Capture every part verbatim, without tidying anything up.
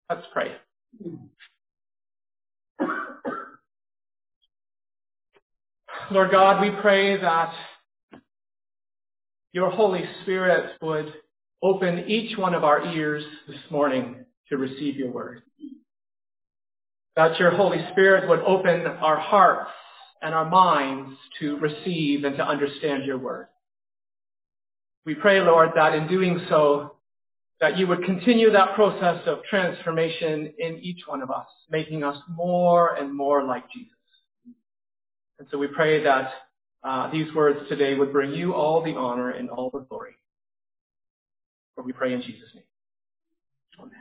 Let's pray. Lord God, we pray that your Holy Spirit would open each one of our ears this morning to receive your word. That your Holy Spirit would open our hearts and our minds to receive and to understand your word. We pray, Lord, that in doing so, that you would continue that process of transformation in each one of us, making us more and more like Jesus. And so we pray that uh, these words today would bring you all the honor and all the glory. For we pray in Jesus' name. Amen.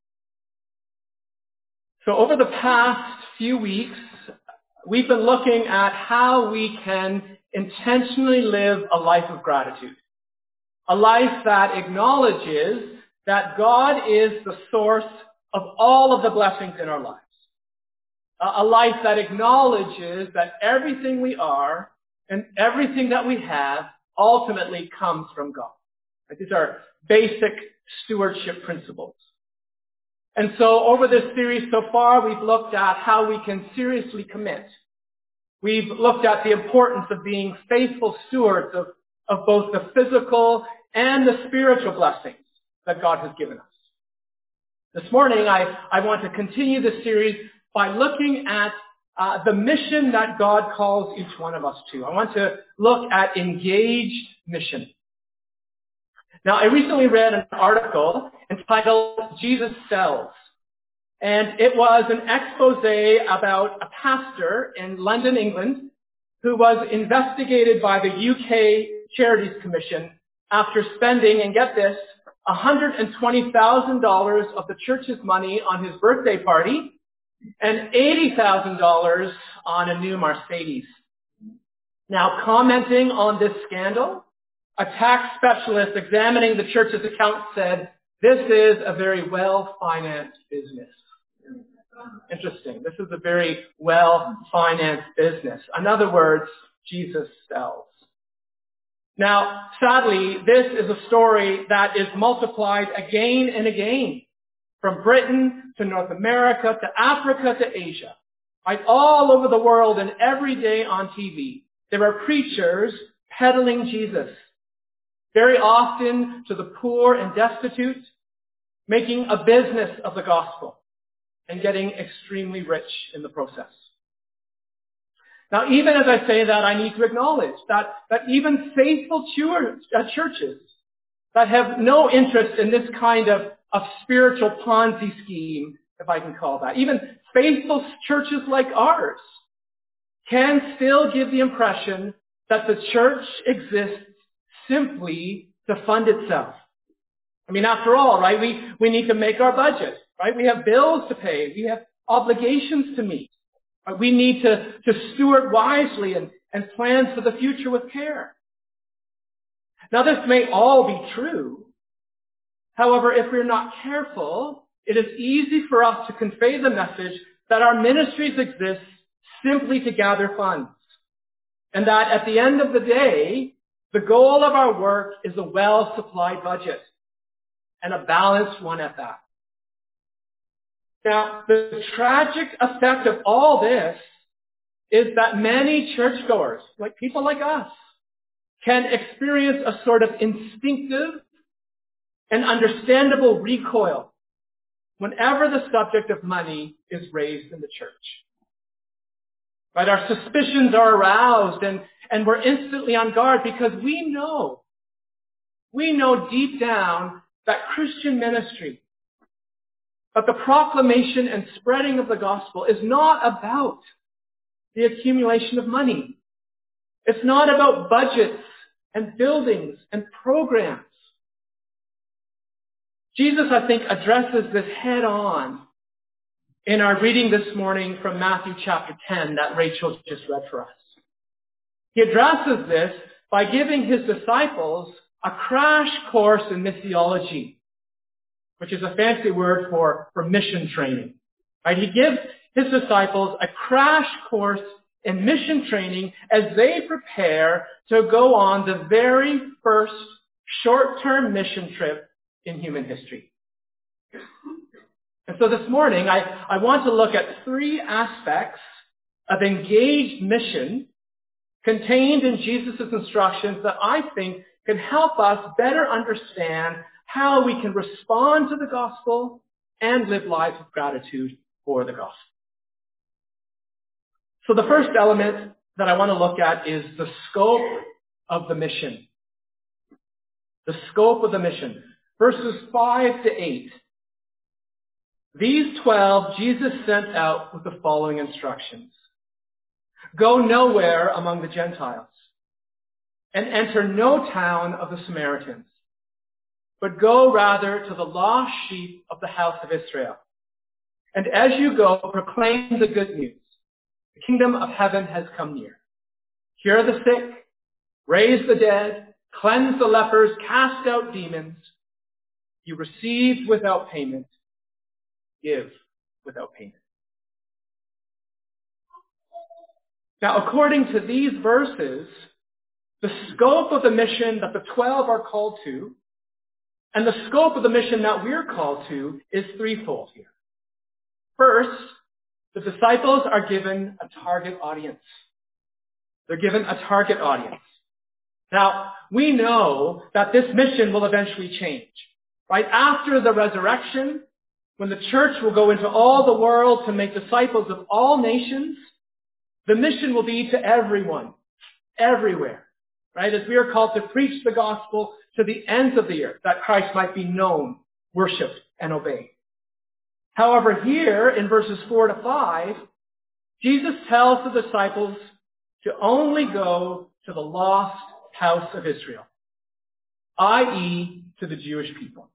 So over the past few weeks, we've been looking at how we can intentionally live a life of gratitude. A life that acknowledges that God is the source of all of the blessings in our lives. A life that acknowledges that everything we are and everything that we have ultimately comes from God. These are basic stewardship principles. And so over this series so far, we've looked at how we can seriously commit. We've looked at the importance of being faithful stewards of, of both the physical and the spiritual blessings that God has given us. This morning, I, I want to continue this series by looking at uh, the mission that God calls each one of us to. I want to look at engaged mission. Now, I recently read an article entitled Jesus Sells. And it was an expose about a pastor in London, England, who was investigated by the U K Charities Commission after spending, and get this, one hundred twenty thousand dollars of the church's money on his birthday party and eighty thousand dollars on a new Mercedes. Now, commenting on this scandal, a tax specialist examining the church's accounts said, "This is a very well-financed business." Interesting. This is a very well-financed business. In other words, Jesus sells. Now, sadly, this is a story that is multiplied again and again, from Britain to North America to Africa to Asia. Right? All over the world and every day on T V, there are preachers peddling Jesus, very often to the poor and destitute, making a business of the gospel and getting extremely rich in the process. Now, even as I say that, I need to acknowledge that, that even faithful churches that have no interest in this kind of, of spiritual Ponzi scheme, if I can call that, even faithful churches like ours can still give the impression that the church exists simply to fund itself. I mean, after all, right, we, we need to make our budget, right? We have bills to pay. We have obligations to meet. Right? We need to, to steward wisely and, and plan for the future with care. Now, this may all be true. However, if we're not careful, it is easy for us to convey the message that our ministries exist simply to gather funds. And that at the end of the day, the goal of our work is a well-supplied budget, and a balanced one at that. Now, the tragic effect of all this is that many churchgoers, like people like us, can experience a sort of instinctive and understandable recoil whenever the subject of money is raised in the church. Right? Our suspicions are aroused and, and we're instantly on guard because we know, we know deep down that Christian ministry, that the proclamation and spreading of the gospel is not about the accumulation of money. It's not about budgets and buildings and programs. Jesus, I think, addresses this head on in our reading this morning from Matthew chapter ten that Rachel just read for us. He addresses this by giving his disciples a crash course in missiology, which is a fancy word for, for mission training. Right? He gives his disciples a crash course in mission training as they prepare to go on the very first short-term mission trip in human history. And so this morning, I, I want to look at three aspects of engaged mission contained in Jesus' instructions that I think can help us better understand how we can respond to the gospel and live lives of gratitude for the gospel. So the first element that I want to look at is the scope of the mission. The scope of the mission. Verses five to eight. These twelve Jesus sent out with the following instructions. Go nowhere among the Gentiles, and enter no town of the Samaritans, but go rather to the lost sheep of the house of Israel. And as you go, proclaim the good news. The kingdom of heaven has come near. Cure the sick, raise the dead, cleanse the lepers, cast out demons. You received without payment, give without payment. Now, according to these verses, the scope of the mission that the twelve are called to and the scope of the mission that we're called to is threefold here. First, the disciples are given a target audience. They're given a target audience. Now, we know that this mission will eventually change. Right after the resurrection, when the church will go into all the world to make disciples of all nations, the mission will be to everyone, everywhere. Right? As we are called to preach the gospel to the ends of the earth, that Christ might be known, worshipped, and obeyed. However, here in verses four to five, Jesus tells the disciples to only go to the lost house of Israel, that is to the Jewish people.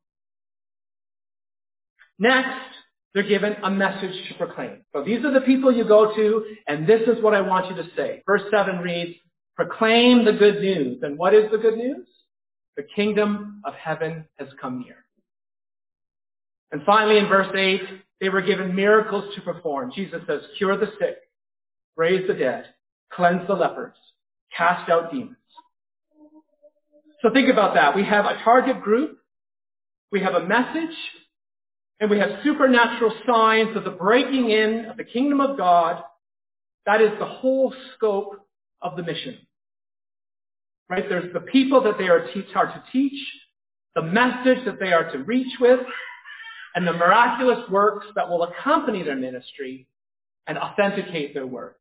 Next, they're given a message to proclaim. So these are the people you go to, and this is what I want you to say. Verse seven reads, proclaim the good news. And what is the good news? The kingdom of heaven has come near. And finally, in verse eight, they were given miracles to perform. Jesus says, cure the sick, raise the dead, cleanse the lepers, cast out demons. So think about that. We have a target group, we have a message, and we have supernatural signs of the breaking in of the kingdom of God. That is the whole scope of the mission. Right? There's the people that they are, te- are to teach, the message that they are to reach with, and the miraculous works that will accompany their ministry and authenticate their words.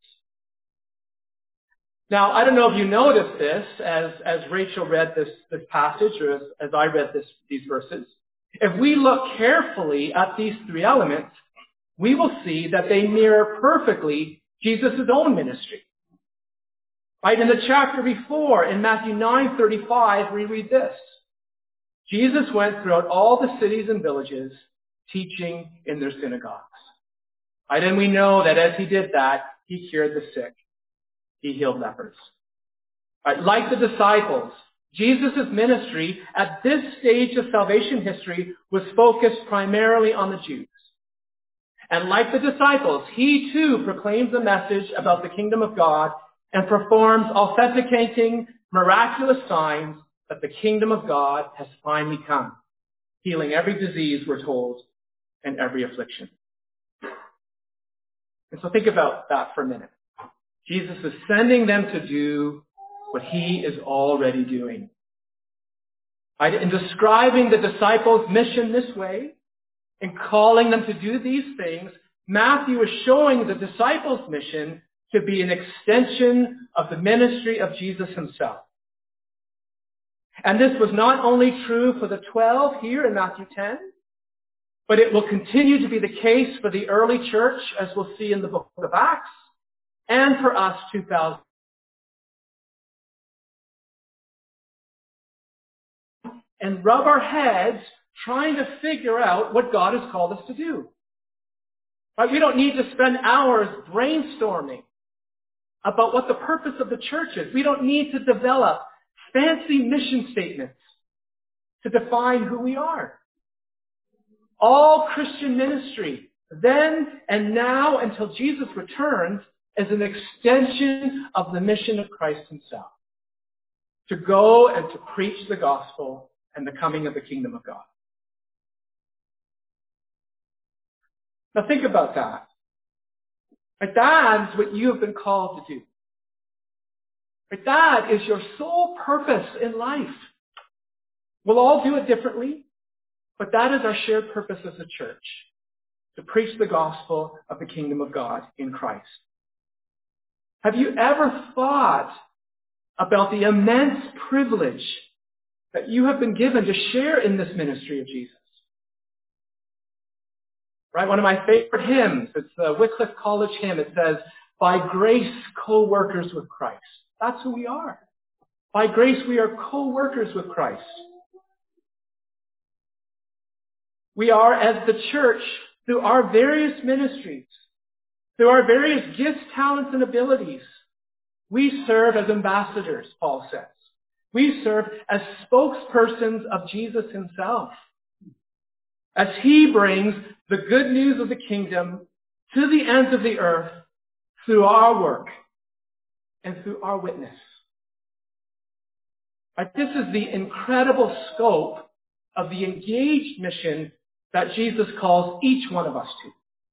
Now, I don't know if you noticed this as, as Rachel read this, this passage or as, as I read this, these verses. If we look carefully at these three elements, we will see that they mirror perfectly Jesus' own ministry. Right? In the chapter before, in Matthew nine thirty-five, we read this. Jesus went throughout all the cities and villages, teaching in their synagogues. Right? And we know that as he did that, he cured the sick. He healed lepers. Right? Like the disciples, Jesus' ministry at this stage of salvation history was focused primarily on the Jews. And like the disciples, he too proclaims a message about the kingdom of God and performs authenticating miraculous signs that the kingdom of God has finally come, healing every disease, we're told, and every affliction. And so think about that for a minute. Jesus is sending them to do what he is already doing. Right? In describing the disciples' mission this way, in calling them to do these things, Matthew is showing the disciples' mission to be an extension of the ministry of Jesus himself. And this was not only true for the twelve here in Matthew ten, but it will continue to be the case for the early church, as we'll see in the book of Acts, and for us two thousand. And rub our heads trying to figure out what God has called us to do. Right? We don't need to spend hours brainstorming about what the purpose of the church is. We don't need to develop fancy mission statements to define who we are. All Christian ministry, then and now until Jesus returns, is an extension of the mission of Christ himself. To go and to preach the gospel and the coming of the kingdom of God. Now think about that. Like that is what you have been called to do. Like that is your sole purpose in life. We'll all do it differently, but that is our shared purpose as a church, to preach the gospel of the kingdom of God in Christ. Have you ever thought about the immense privilege that you have been given to share in this ministry of Jesus? Right? One of my favorite hymns, it's the Wycliffe College hymn. It says, by grace, co-workers with Christ. That's who we are. By grace, we are co-workers with Christ. We are, as the church, through our various ministries, through our various gifts, talents, and abilities, we serve as ambassadors, Paul says. We serve as spokespersons of Jesus himself, as he brings the good news of the kingdom to the ends of the earth through our work and through our witness. Like, this is the incredible scope of the engaged mission that Jesus calls each one of us to.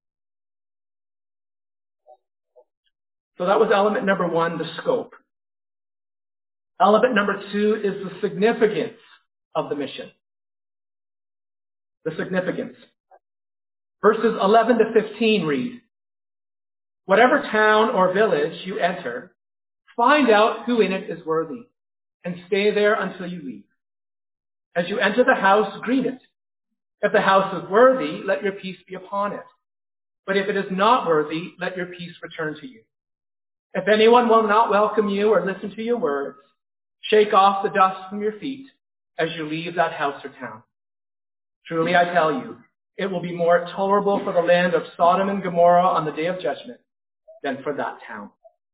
So that was element number one, the scope. Element number two is the significance of the mission. The significance. Verses eleven to fifteen read, whatever town or village you enter, find out who in it is worthy, and stay there until you leave. As you enter the house, greet it. If the house is worthy, let your peace be upon it. But if it is not worthy, let your peace return to you. If anyone will not welcome you or listen to your words, shake off the dust from your feet as you leave that house or town. Truly I tell you, it will be more tolerable for the land of Sodom and Gomorrah on the day of judgment than for that town.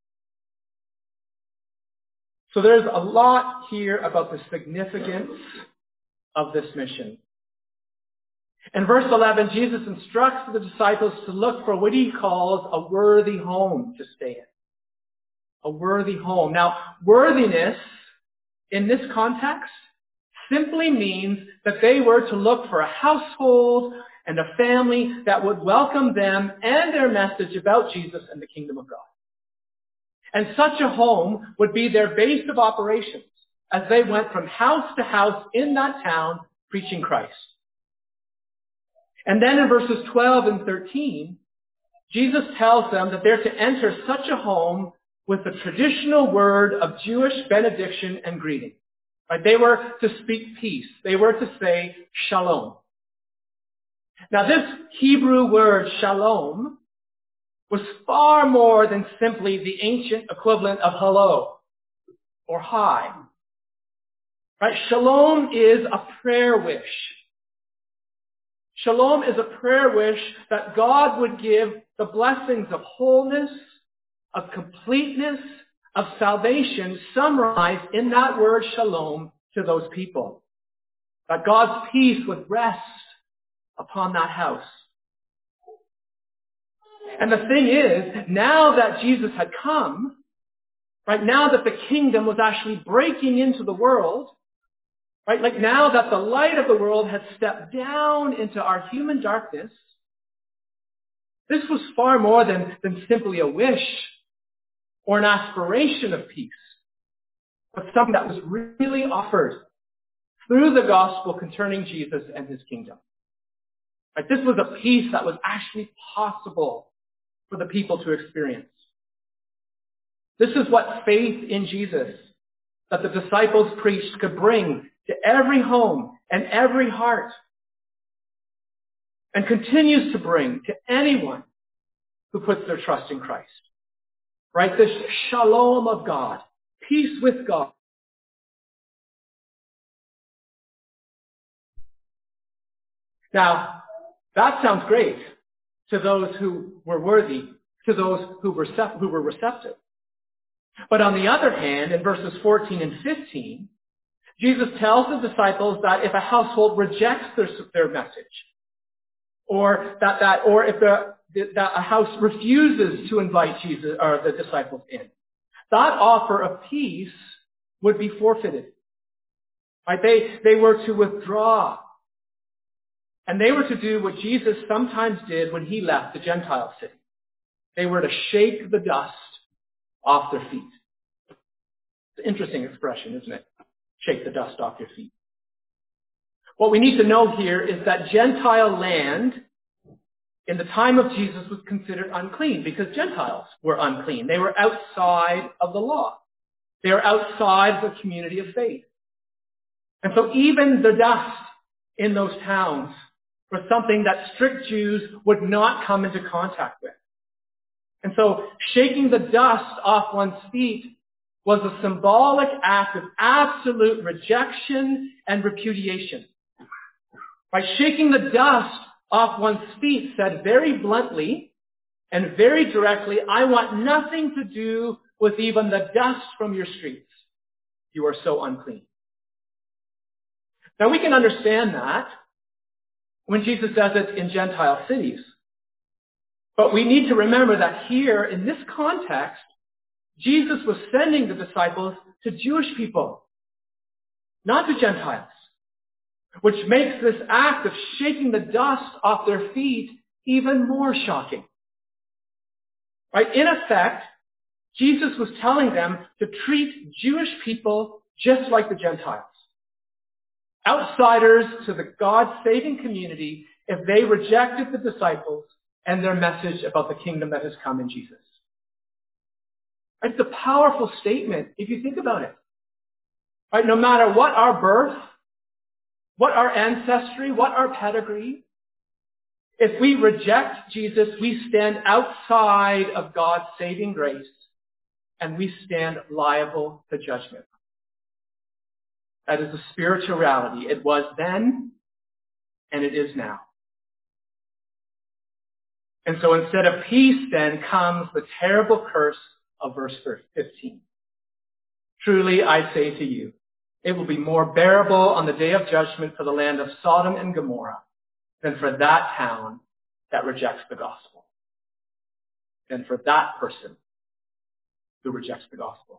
So there's a lot here about the significance of this mission. In verse eleven, Jesus instructs the disciples to look for what he calls a worthy home to stay in. A worthy home. Now, worthiness in this context simply means that they were to look for a household and a family that would welcome them and their message about Jesus and the kingdom of God. And such a home would be their base of operations as they went from house to house in that town preaching Christ. And then in verses twelve and thirteen, Jesus tells them that they're to enter such a home with the traditional word of Jewish benediction and greeting. Right? They were to speak peace. They were to say shalom. Now this Hebrew word shalom was far more than simply the ancient equivalent of hello or hi. Right? Shalom is a prayer wish. Shalom is a prayer wish that God would give the blessings of wholeness, of completeness, of salvation summarized in that word shalom to those people. That God's peace would rest upon that house. And the thing is, now that Jesus had come, right, now that the kingdom was actually breaking into the world, right, like now that the light of the world had stepped down into our human darkness, this was far more than, than simply a wish or an aspiration of peace, but something that was really offered through the gospel concerning Jesus and his kingdom. Right, this was a peace that was actually possible for the people to experience. This is what faith in Jesus that the disciples preached could bring to every home and every heart, and continues to bring to anyone who puts their trust in Christ. Right? This shalom of God, peace with God. Now, that sounds great to those who were worthy, to those who were who were receptive. But on the other hand, in verses fourteen and fifteen, Jesus tells the disciples that if a household rejects their, their message, or that, that or if the, that a house refuses to invite Jesus or the disciples in, that offer of peace would be forfeited. Right? They they were to withdraw. And they were to do what Jesus sometimes did when he left the Gentile city. They were to shake the dust off their feet. It's an interesting expression, isn't it? Shake the dust off your feet. What we need to know here is that Gentile land in the time of Jesus was considered unclean because Gentiles were unclean. They were outside of the law. They were outside the community of faith. And so even the dust in those towns was something that strict Jews would not come into contact with. And so shaking the dust off one's feet was a symbolic act of absolute rejection and repudiation. By shaking the dust off one's feet said very bluntly and very directly, I want nothing to do with even the dust from your streets. You are so unclean. Now we can understand that when Jesus does it in Gentile cities. But we need to remember that here, in this context, Jesus was sending the disciples to Jewish people, not to Gentiles, which makes this act of shaking the dust off their feet even more shocking. Right? In effect, Jesus was telling them to treat Jewish people just like the Gentiles. Outsiders to the God-saving community if they rejected the disciples and their message about the kingdom that has come in Jesus. It's a powerful statement if you think about it. Right? No matter what our birth, what our ancestry, what our pedigree, if we reject Jesus, we stand outside of God's saving grace and we stand liable to judgment. That is a spiritual reality. It was then and it is now. And so instead of peace then comes the terrible curse of verse fifteen. Truly I say to you, it will be more bearable on the day of judgment for the land of Sodom and Gomorrah than for that town that rejects the gospel. Than for that person who rejects the gospel.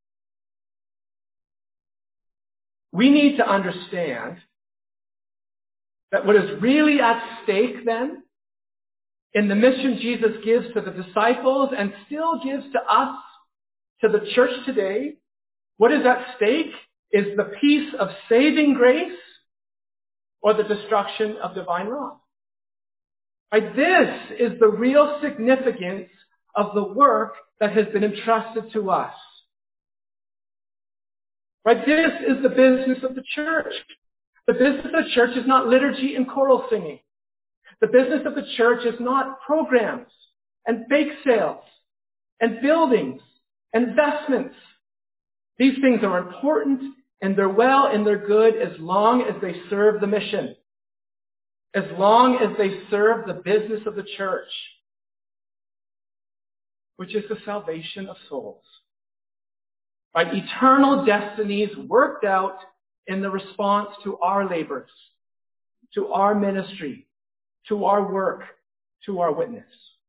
We need to understand that what is really at stake then in the mission Jesus gives to the disciples and still gives to us, to the church today, what is at stake is the peace of saving grace or the destruction of divine wrath. Right? This is the real significance of the work that has been entrusted to us. Right? This is the business of the church. The business of the church is not liturgy and choral singing. The business of the church is not programs and bake sales and buildings and investments. These things are important and they're well and they're good as long as they serve the mission. As long as they serve the business of the church, which is the salvation of souls. Right? Eternal destinies worked out in the response to our labors, to our ministry, to our work, to our witness.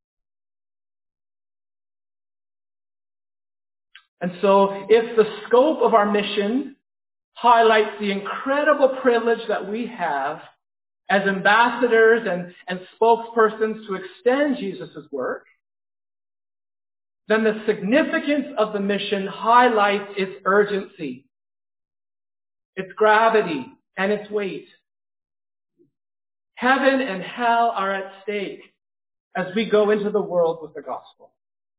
And so if the scope of our mission highlights the incredible privilege that we have as ambassadors and, and spokespersons to extend Jesus' work, then the significance of the mission highlights its urgency, its gravity, and its weight. Heaven and hell are at stake as we go into the world with the gospel.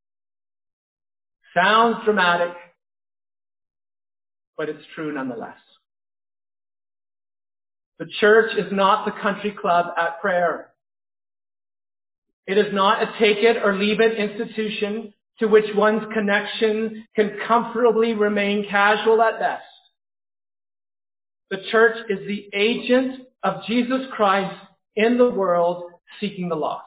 Sounds dramatic, but it's true nonetheless. The church is not the country club at prayer. It is not a take it or leave it institution to which one's connection can comfortably remain casual at best. The church is the agent of Jesus Christ in the world seeking the lost.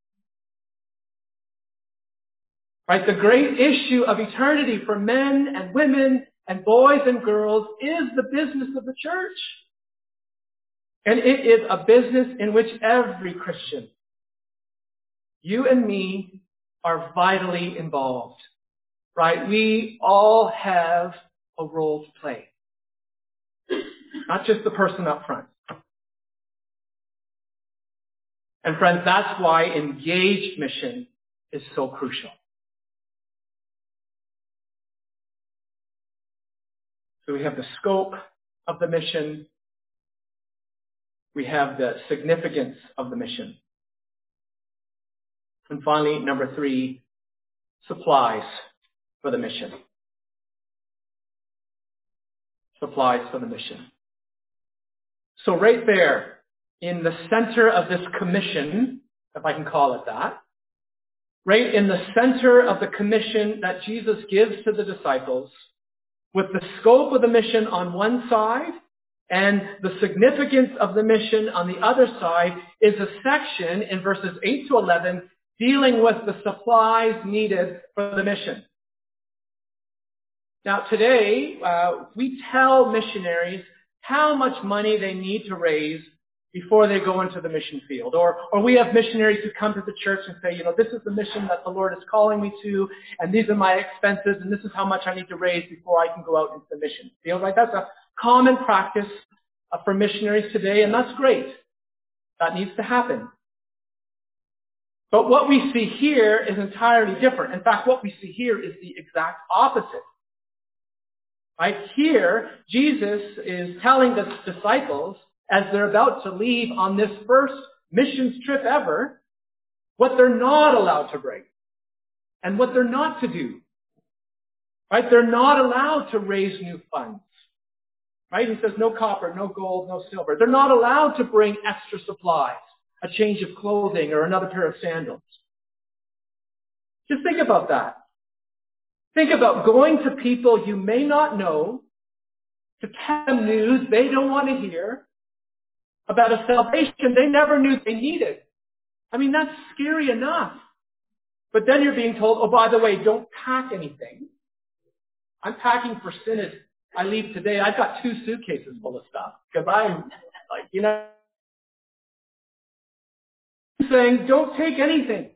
Right? The great issue of eternity for men and women and boys and girls is the business of the church. And it is a business in which every Christian, you and me, are vitally involved. Right? We all have a role to play. Not just the person up front. And friends, that's why engaged mission is so crucial. So we have the scope of the mission. We have the significance of the mission. And finally, number three, supplies for the mission. Supplies for the mission. So right there, in the center of this commission, if I can call it that, right in the center of the commission that Jesus gives to the disciples, with the scope of the mission on one side and the significance of the mission on the other side, is a section in verses eight to eleven dealing with the supplies needed for the mission. Now today, uh, we tell missionaries how much money they need to raise before they go into the mission field. Or, or we have missionaries who come to the church and say, you know, this is the mission that the Lord is calling me to, and these are my expenses, and this is how much I need to raise before I can go out into the mission field. Right? That's a common practice uh, for missionaries today, and that's great. That needs to happen. But what we see here is entirely different. In fact, what we see here is the exact opposite. Right? Here, Jesus is telling the disciples, as they're about to leave on this first missions trip ever, what they're not allowed to bring and what they're not to do. Right? They're not allowed to raise new funds. Right? He says no copper, no gold, no silver. They're not allowed to bring extra supplies, a change of clothing or another pair of sandals. Just think about that. Think about going to people you may not know to tell them news they don't want to hear about a salvation they never knew they needed. I mean, that's scary enough. But then you're being told, oh, by the way, don't pack anything. I'm packing for synod. I leave today. I've got two suitcases full of stuff because I'm like, you know, saying don't take anything.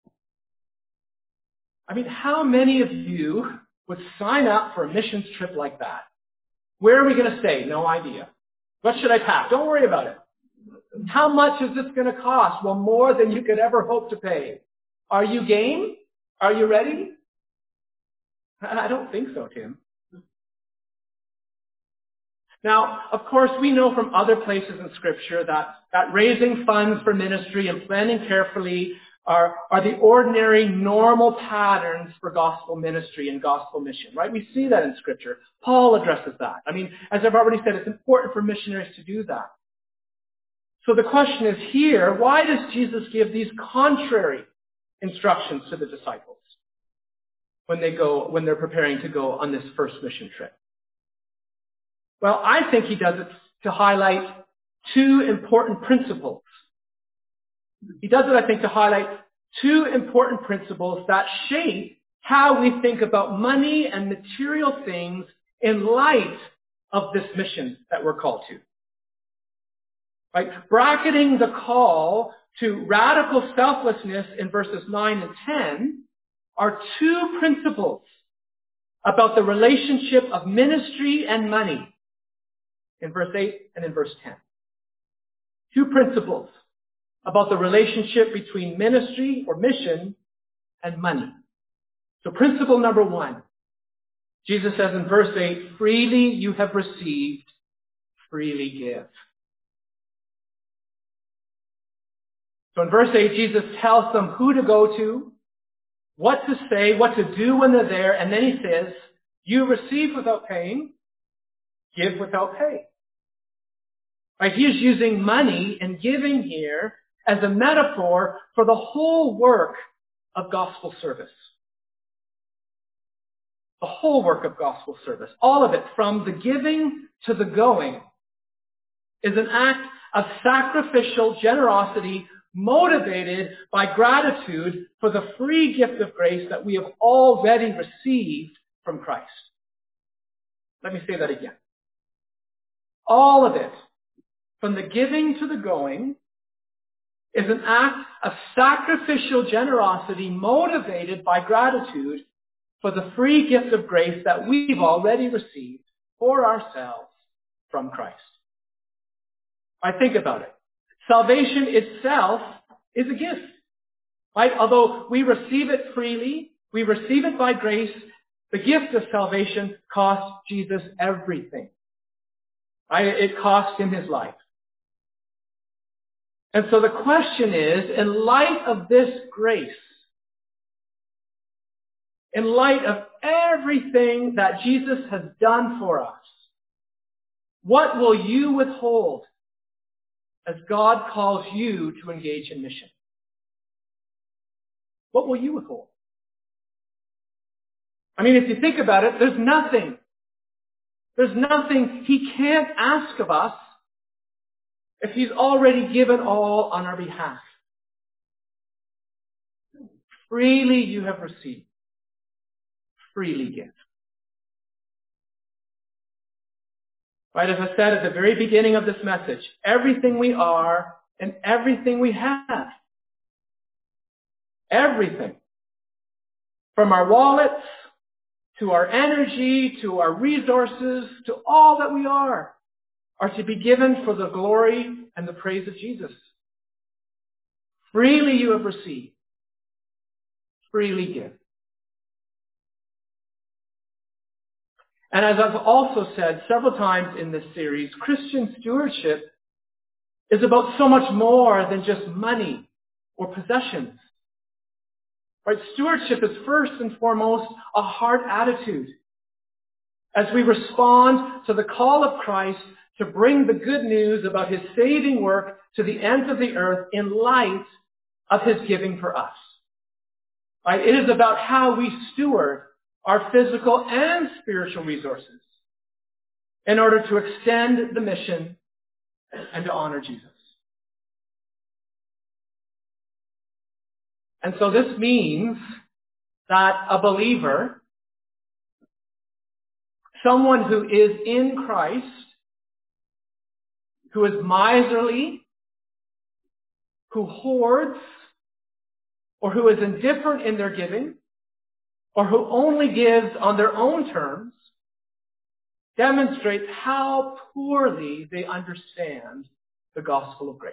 I mean, how many of you would sign up for a missions trip like that? Where are we going to stay? No idea. What should I pack? Don't worry about it. How much is this going to cost? Well, more than you could ever hope to pay. Are you game? Are you ready? I don't think so, Tim. Now, of course, we know from other places in Scripture that, that raising funds for ministry and planning carefully are, are the ordinary, normal patterns for gospel ministry and gospel mission, right? We see that in Scripture. Paul addresses that. I mean, as I've already said, it's important for missionaries to do that. So the question is here, why does Jesus give these contrary instructions to the disciples when they go, when they're preparing to go on this first mission trip? Well, I think he does it to highlight two important principles. He does it, I think, to highlight two important principles that shape how we think about money and material things in light of this mission that we're called to. Right? Bracketing the call to radical selflessness in verses nine and ten are two principles about the relationship of ministry and money in verse eight and in verse ten. Two principles about the relationship between ministry or mission and money. So principle number one, Jesus says in verse eight, freely you have received, freely give. So in verse eight, Jesus tells them who to go to, what to say, what to do when they're there, and then he says, you receive without paying, give without pay. Right? He is using money and giving here as a metaphor for the whole work of gospel service. The whole work of gospel service, all of it, from the giving to the going, is an act of sacrificial generosity motivated by gratitude for the free gift of grace that we have already received from Christ. Let me say that again. All of it, from the giving to the going, is an act of sacrificial generosity motivated by gratitude for the free gift of grace that we've already received for ourselves from Christ. I think about it. Salvation itself is a gift. Right? Although we receive it freely, we receive it by grace, the gift of salvation cost Jesus everything. Right? It cost him his life. And so the question is, in light of this grace, in light of everything that Jesus has done for us, what will you withhold as God calls you to engage in mission? What will you withhold? I mean, if you think about it, there's nothing. There's nothing he can't ask of us if he's already given all on our behalf. Freely you have received. Freely give. Right, as I said at the very beginning of this message, everything we are and everything we have, everything, from our wallets to our energy to our resources to all that we are, are to be given for the glory and the praise of Jesus. Freely you have received. Freely give. And as I've also said several times in this series, Christian stewardship is about so much more than just money or possessions. Right? Stewardship is first and foremost a heart attitude. As we respond to the call of Christ to bring the good news about his saving work to the ends of the earth in light of his giving for us. Right? It is about how we steward our physical and spiritual resources in order to extend the mission and to honor Jesus. And so this means that a believer, someone who is in Christ, who is miserly, who hoards, or who is indifferent in their giving, or who only gives on their own terms, demonstrates how poorly they understand the gospel of grace.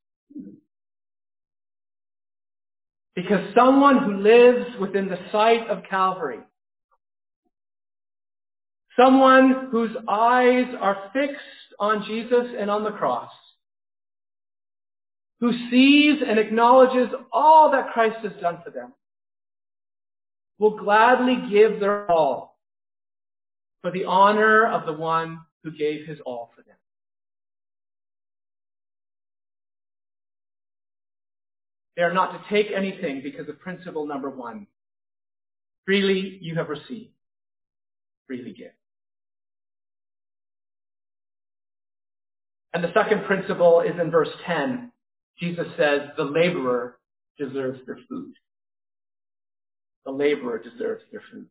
Because someone who lives within the sight of Calvary, someone whose eyes are fixed on Jesus and on the cross, who sees and acknowledges all that Christ has done for them, will gladly give their all for the honor of the one who gave his all for them. They are not to take anything because of principle number one. Freely you have received. Freely give. And the second principle is in verse ten. Jesus says, the laborer deserves their food. The laborer deserves their food.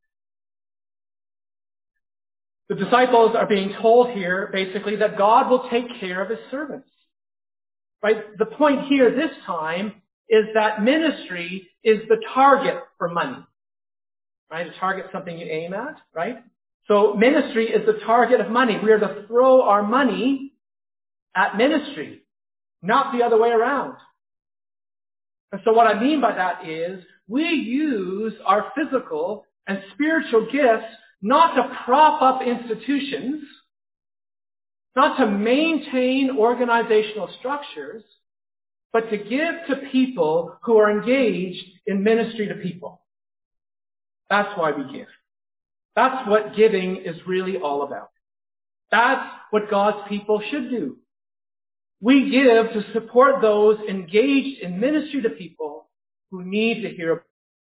The disciples are being told here, basically, that God will take care of his servants. Right? The point here this time is that ministry is the target for money. Right? A target is something you aim at, right? So ministry is the target of money. We are to throw our money at ministry, not the other way around. And so what I mean by that is we use our physical and spiritual gifts not to prop up institutions, not to maintain organizational structures, but to give to people who are engaged in ministry to people. That's why we give. That's what giving is really all about. That's what God's people should do. We give to support those engaged in ministry to people who need to hear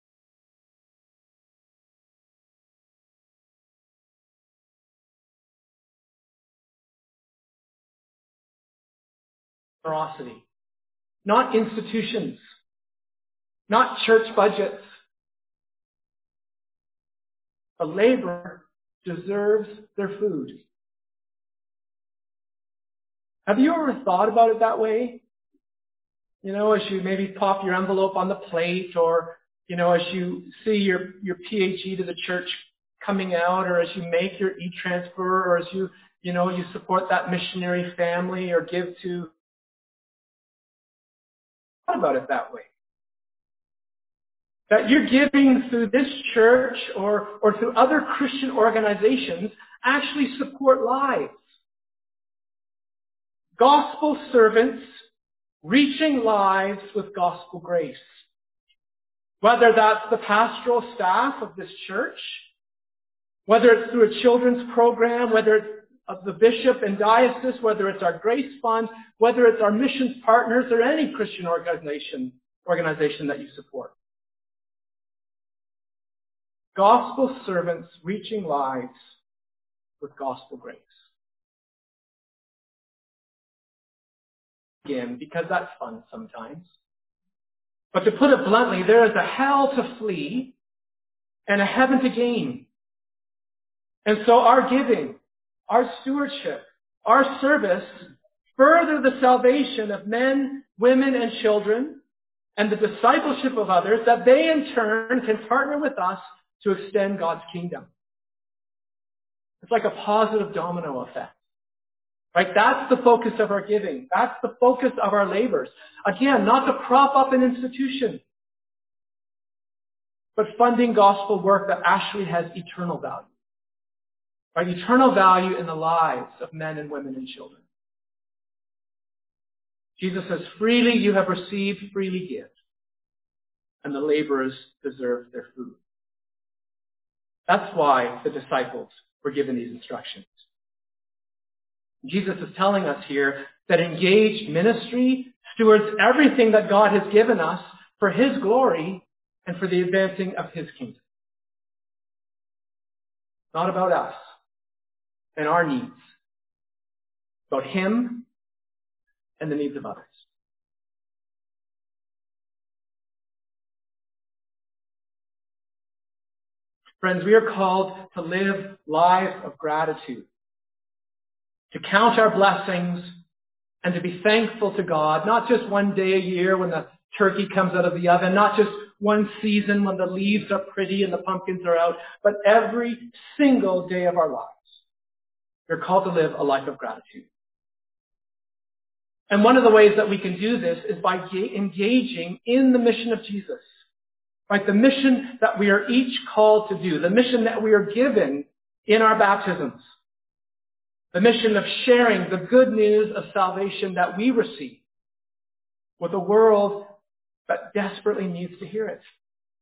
generosity. Not institutions. Not church budgets. A laborer deserves their food. Have you ever thought about it that way? You know, as you maybe pop your envelope on the plate, or, you know, as you see your, your P H E to the church coming out, or as you make your e-transfer, or as you, you know, you support that missionary family or give to about it that way. That you're giving through this church or, or through other Christian organizations actually support lives. Gospel servants reaching lives with gospel grace. Whether that's the pastoral staff of this church, whether it's through a children's program, whether it's of the bishop and diocese, whether it's our grace fund, whether it's our missions partners or any Christian organization, organization that you support. Gospel servants reaching lives with gospel grace. Again, because that's fun sometimes. But to put it bluntly, there is a hell to flee and a heaven to gain. And so our giving, our stewardship, our service further the salvation of men, women, and children and the discipleship of others, that they in turn can partner with us to extend God's kingdom. It's like a positive domino effect. Right? That's the focus of our giving. That's the focus of our labors. Again, not to prop up an institution, but funding gospel work that actually has eternal value. Right? Eternal value in the lives of men and women and children. Jesus says, freely you have received, freely give. And the laborers deserve their food. That's why the disciples were given these instructions. Jesus is telling us here that engaged ministry stewards everything that God has given us for his glory and for the advancing of his kingdom. Not about us and our needs. About him and the needs of others. Friends, we are called to live lives of gratitude, to count our blessings, and to be thankful to God, not just one day a year when the turkey comes out of the oven, not just one season when the leaves are pretty and the pumpkins are out, but every single day of our lives. We're called to live a life of gratitude. And one of the ways that we can do this is by engaging in the mission of Jesus. Right? The mission that we are each called to do, the mission that we are given in our baptisms. The mission of sharing the good news of salvation that we receive with a world that desperately needs to hear it.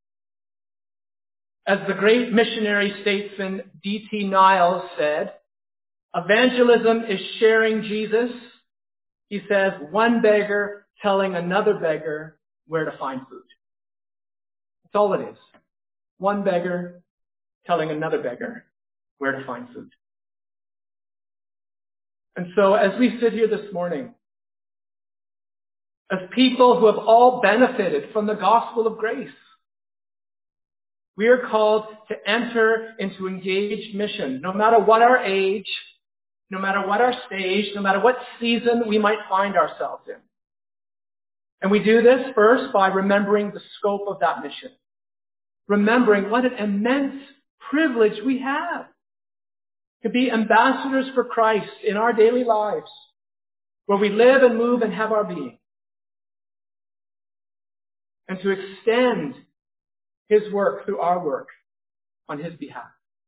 As the great missionary statesman D T Niles said, evangelism is sharing Jesus. He says, one beggar telling another beggar where to find food. That's all it is. One beggar telling another beggar where to find food. And so as we sit here this morning, as people who have all benefited from the gospel of grace, we are called to enter into engaged mission, no matter what our age, no matter what our stage, no matter what season we might find ourselves in. And we do this first by remembering the scope of that mission. Remembering what an immense privilege we have to be ambassadors for Christ in our daily lives, where we live and move and have our being. And to extend his work through our work on his behalf.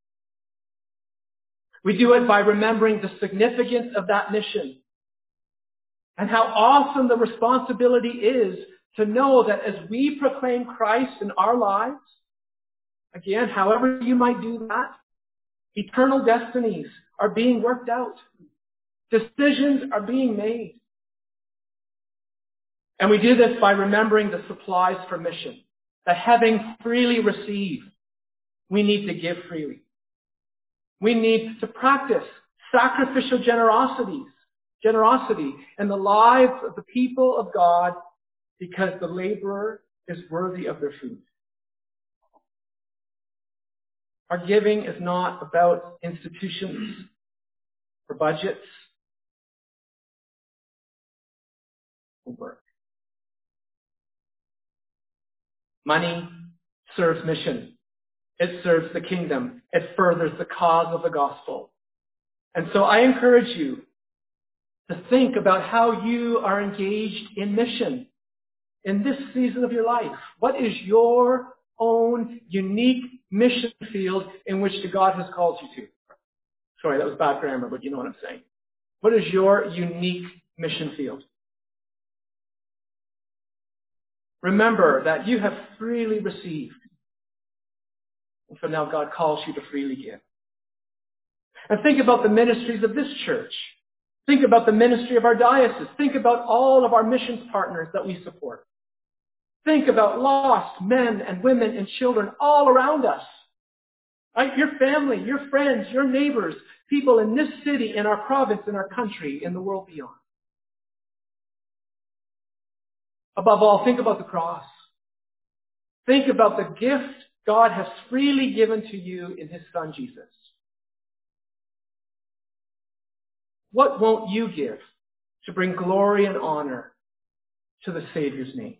We do it by remembering the significance of that mission and how awesome the responsibility is to know that as we proclaim Christ in our lives, again, however you might do that, eternal destinies are being worked out. Decisions are being made. And we do this by remembering the supplies for mission. That having freely received, we need to give freely. We need to practice sacrificial generosities, generosity in the lives of the people of God, because the laborer is worthy of their food. Our giving is not about institutions or budgets or work. Money serves mission. It serves the kingdom. It furthers the cause of the gospel. And so I encourage you to think about how you are engaged in mission. in this season of your life? What is your own unique mission field in which God has called you to? Sorry, that was bad grammar, but you know what I'm saying. What is your unique mission field? Remember that you have freely received. And so now God calls you to freely give. And think about the ministries of this church. Think about the ministry of our diocese. Think about all of our missions partners that we support. Think about lost men and women and children all around us. Right? Your family, your friends, your neighbors, people in this city, in our province, in our country, in the world beyond. Above all, think about the cross. Think about the gift God has freely given to you in his Son, Jesus. What won't you give to bring glory and honor to the Savior's name?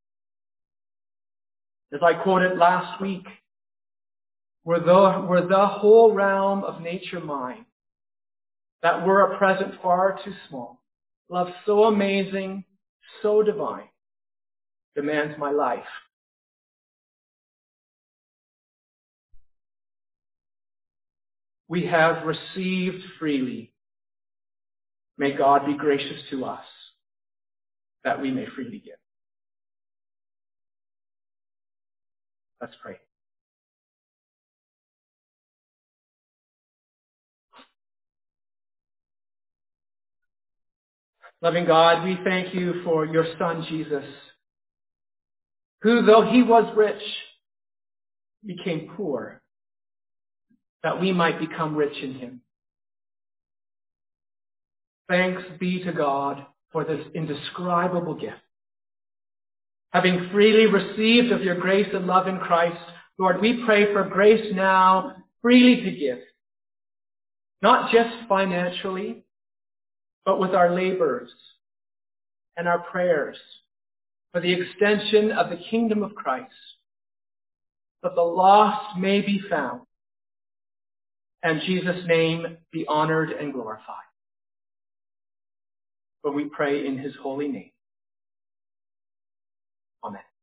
As I quoted last week, were the, were the whole realm of nature mine, that were a present far too small, love so amazing, so divine, demands my life. We have received freely. May God be gracious to us that we may freely give. Let's pray. Loving God, we thank you for your Son, Jesus, who, though he was rich, became poor, that we might become rich in him. Thanks be to God for this indescribable gift. Having freely received of your grace and love in Christ, Lord, we pray for grace now freely to give, not just financially, but with our labors and our prayers for the extension of the kingdom of Christ, that the lost may be found, and Jesus' name be honored and glorified. For we pray in his holy name. Amen.